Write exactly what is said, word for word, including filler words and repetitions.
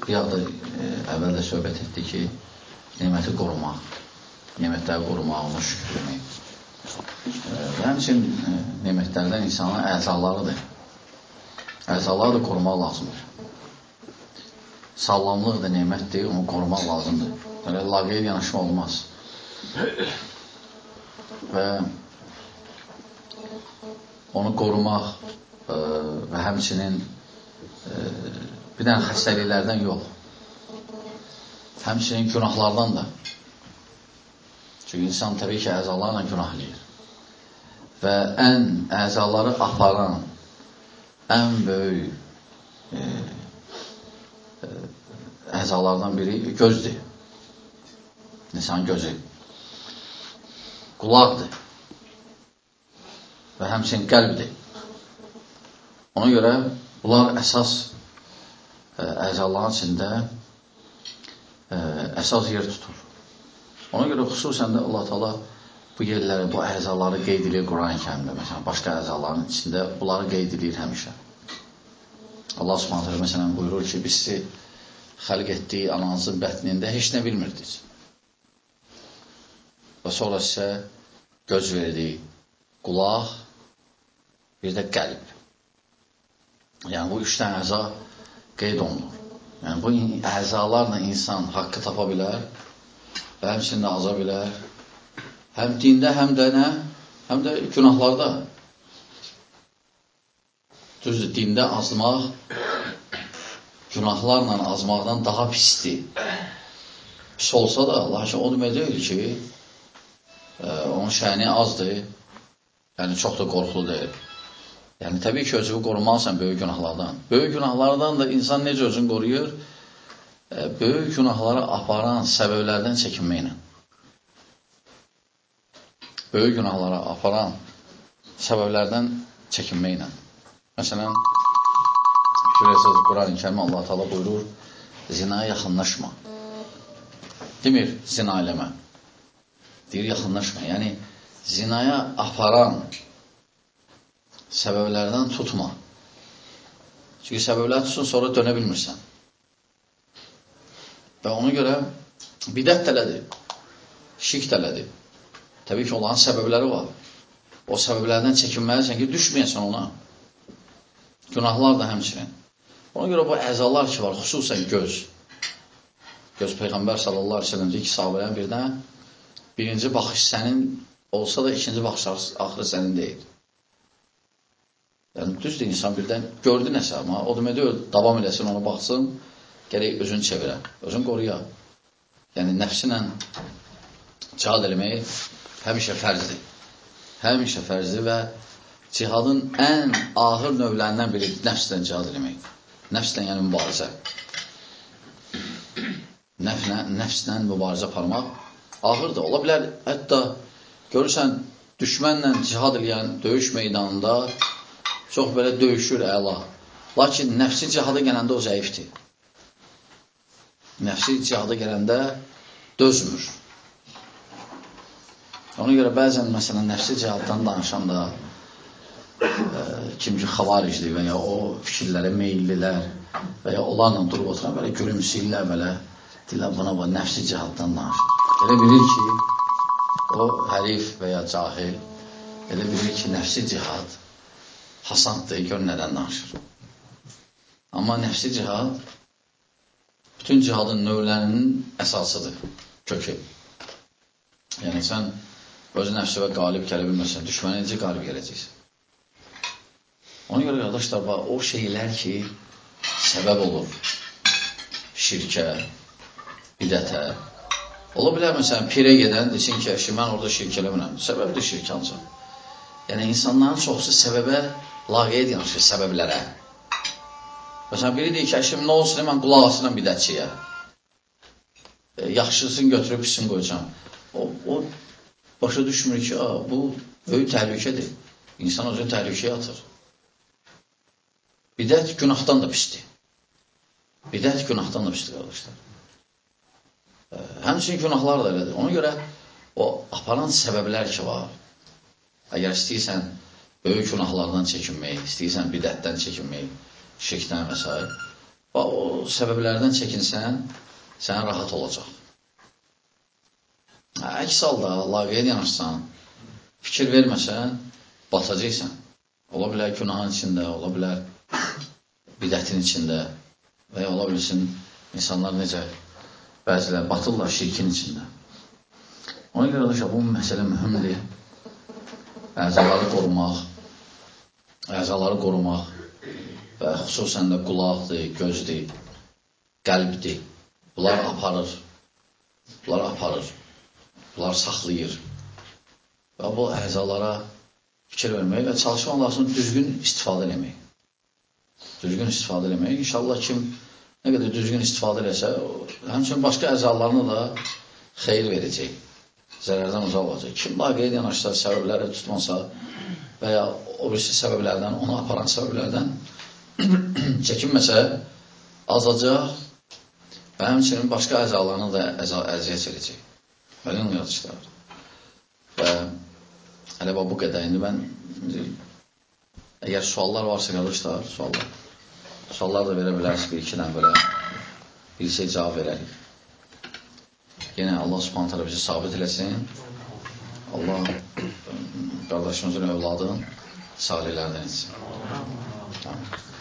bir yaxud da e, əvvəl də söhbət etdi ki, neməti qorumaq, nemətləri qorumaq, onu şükür demək. E, və həmçin e, nemətlərdən insanın əzalarıdır. Əzaları da qorumaq lazımdır. Sağlamlıq da nemətdir, onu qorumaq lazımdır. Böyle laqeyd yanaşma olmaz. Və onu qorumaq e, və həmçinin e, bir dənə xəstəliklərdən yox. Həmçinin günahlardan da. Çünki insan təbii ki, əzalarla günah eləyir. Və ən əzaları aparan, ən böyük e, e, əzalardan biri gözdür. İnsan gözü. Qulaqdır. Və həmçinin qəlbdir. Ona görə bunlar əsas e, əzaların içində e, əsas yer tutur. Ona görə xüsusən də Allah Teala bu yerləri, bu əzaları qeyd edir Quran-ı Kərimdə. Məsələn, başqa əzaların içində bunları qeyd edir həmişə. Allah Subhanahu taala məsələn buyurur ki, biz sizi xəlq etdiyi ananızın bətnində heç nə bilmirdiniz. Və sonra sizə göz verdi, qulaq, bir də qəlb. Yəni bu üç dənə əza qeyd olunur. Yəni bu əzalarla insan haqqı tapa bilər və həmçinin də aza bilər. Həm dində, həm də nə? Həm də günahlarda. Düzdür, dində azmaq günahlarla azmaqdan daha pisdir. Pis olsa da, lakin o demək deyil ki, e, onun şəni azdır, yəni çox da qorxulu deyil. Yəni, təbii ki, özünü qorumalısan böyük günahlardan. Böyük günahlardan da insan necə özünü qoruyur? E, böyük günahları aparan səbəblərdən çəkinməklə. Böyük günahları aparan səbəblərdən çəkinməklə. Məsələn, görürsünüz, Quran-ı Kərim Allah Teala buyurur, zinaya yaxınlaşma. Demir, zina eləmə. Deyir, yaxınlaşma. Yəni, zinaya aparan səbəblərdən tutma. Çünki səbəblər tutsun, sonra dönə bilmirsən. Və ona görə bidət tələdir, şirk tələdir. Təbii ki, onların səbəbləri var. O səbəblərdən çəkinməlisən ki, düşməyəsən ona. Günahlar da həmçinin. Ona görə bu əzalar ki var, xüsusən göz. Göz Peyğəmbər sallallahu aleyhi ve sellem deyir ki, sahabələrin birdən birinci baxış sənin olsa da ikinci baxış axırı sənin deyil. Yəni, düzdür, insan birdən gördü nəsə, amma o demək deyil, davam eləsin, ona baxsın, gərək özünü çevirə, özünü qoruya. Yəni, nəfsinlə cihad eləmək həmişə fərzdir. Həmişə fərzdir və cihadın ən ağır növlərindən biri nəfslə cihad eləmək. Nəfslə, yəni mübarizə. Nəfslə, nəfslə mübarizə aparmaq ağırdır. Ola bilər, hətta görürsən, düşmənlə cihad eləyən döyüş meydanında çox belə döyüşür, əla. Lakin nəfsi cihada gələndə o zəifdir. Nəfsi cihada gələndə dözmür. Ona görə bəzən, məsələn, nəfsi cihaddan danışan da e, kim ki xavaricdir və ya o fikirlərə meyillilər və ya onlarla durub oturan belə gülümsəyirlər, belə deyirlər, buna bu nəfsi cihaddan danışır. Elə bilir ki, o hərif və ya cahil, elə bilir ki, nəfsi cihad hasandır, gör nədən danışır. Amma nəfsi cihad bütün cihadın növlərinin əsasıdır, kökü. Yəni, sən öz nəfsivə qalib gələ bilməsən, düşmənə necə qalib gələcəksən? Ona görə, qardaşlar, o şeylər ki, səbəb olur şirkə, bidətə. Ola bilər, məsələn, pirə gedən desin ki, əşi, mən orada şirk eləmirəm. Səbəbdir şirk ancaq. Yəni, insanların çoxsu səbəbə laqeyd yanaşır, səbəblərə. Məsələn, biri deyir ki, əşim, nə olsun, mən qulaq asıram bidətçiyə. E, yaxşısını götürüb, pisini qoyacam. O, o başa düşmür ki, bu böyük təhlükədir. İnsan özünü təhlükəyə atır. Bidət günahdan da pisdir. Bidət günahdan da pisdir, qardaşlar. E, həmçinin günahlar da elədir. Ona görə o aparan səbəblər ki var. Əgər istəyirsən böyük günahlardan çəkinmək, istəyirsən bidətdən çəkinmək, şirkdən və s. o səbəblərdən çəkinsən, sən rahat olacaq. Əks halda, laqeyd yanaşsan, fikir verməsən, batacaqsan. Ola bilər günahın içində, ola bilər bidətin içində və ya ola bilsin, insanlar necə bəzilər batırlar şirkin içində. Ona görə də bu məsələ mühümdir. Əzaları qorumaq, əzaları qorumaq və xüsusən də qulaqdır, gözdür, qəlbdir. Bunlar aparır, bunlar aparır, bunlar saxlayır. Və bu əzalara fikir vermək və çalışmaq lazım düzgün istifadə eləmək. Düzgün istifadə eləmək. İnşallah kim nə qədər düzgün istifadə eləsə, həmçinin başqa əzalarına da xeyir verəcək, zərərdən uzaq olacaq. Kim laqeyd yanaşsa, səbəbləri tutmasa və ya o birisi səbəblərdən, onu aparan səbəblərdən çəkinməsə, azacaq və həmçinin başqa əzalarına da əziyyət edəcək. Bəlin yazışlar. Və hələ bu qədər. İndi mən, əgər suallar varsa, qardaşlar, suallar. Suallar da verə bilərsiniz, bir iki dənə belə bir şey cavab verərik. Yenə Allah subhanət hələ bizi sabit eləsin. Allah qardaşımızın övladın salihlərdən etsin. Tamam.